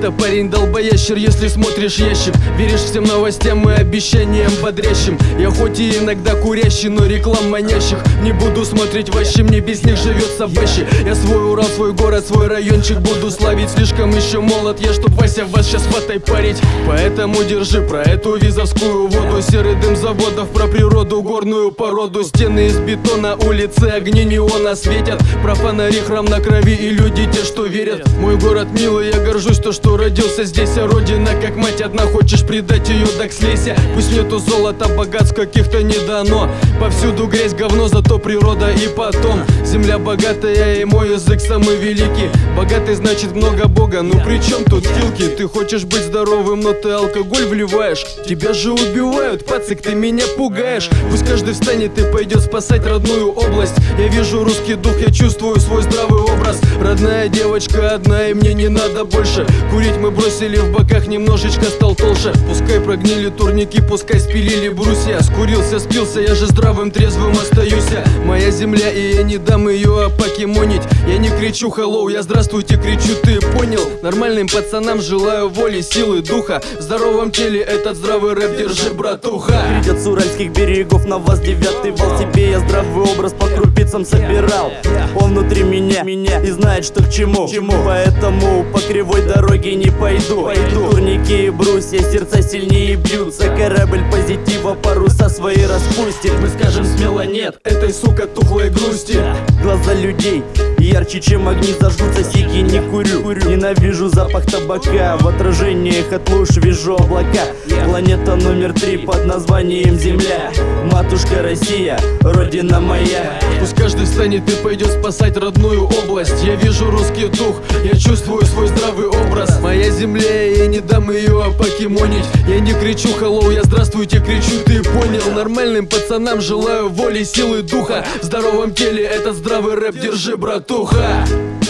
это парень долбоящер, если смотришь ящик. Веришь всем новостям и обещаниям бодрящим. Я хоть и иногда курящий, но реклам манящих не буду смотреть вообще, мне без них живется баще. Я свой Урал, свой город, свой райончик буду славить. Слишком еще молод я, чтоб Вася вас сейчас фатой парить. Поэтому держи про эту визовскую воду, серый дым заводов, про природу, горную породу. Стены из бетона, улицы, огни неона светят. Про фонари, храм на крови и люди те, что верят. Мой город милый, я горжусь то, что родился здесь. А родина как мать одна, хочешь предать ее, так слейся. Пусть нету золота, богатств каких-то не дано. Повсюду грязь, говно, зато природа и потом. Земля богатая и мой язык самый великий. Богатый значит много бога, ну при чем тут хилки? Ты хочешь быть здоровым, но ты алкоголь вливаешь. Тебя же убивают, пацик, ты меня пугаешь. Пусть каждый встанет и пойдет спасать родную область. Я вижу русский дух, я чувствую свой здравый образ. Родная девочка одна, и мне не надо больше. Курить мы бросили, в боках немножечко стал толще. Пускай прогнили турники, пускай спилили брусья. Скурился, спился, я же здравым, трезвым остаюсь. Моя земля, и я не дам ее опокемонить. Я не кричу hello, я здравствуйте кричу, ты понял? Нормальным пацанам желаю воли, силы, духа. В здоровом теле этот здравый рэп держи, братуха. Придет с уральских берегов на вас 9-й вал. Себе я здравый образ по крупицам собирал. Он внутри меня и знает, что к чему. Поэтому по кривой дороге не пойду. Турники и брусья, сердца сильнее бьются. Корабль позитива паруса свои распустит. Мы скажем смело нет этой, сука, тухлой грусти. Глаза людей ярче, чем огни зажгутся, сиги не курю. Ненавижу запах табака, в отражениях от луж вижу облака. Планета номер 3 под названием Земля. Матушка Россия, родина моя. Пусть каждый встанет и пойдет спасать родную область. Я вижу русский дух, я чувствую свой здравый образ. Моя земля, я не дам ее опокемонить. Я не кричу hello, я здравствуйте кричу, ты понял? Нормальным пацанам желаю воли, силы, духа. В здоровом теле этот здравый рэп держи, братуха.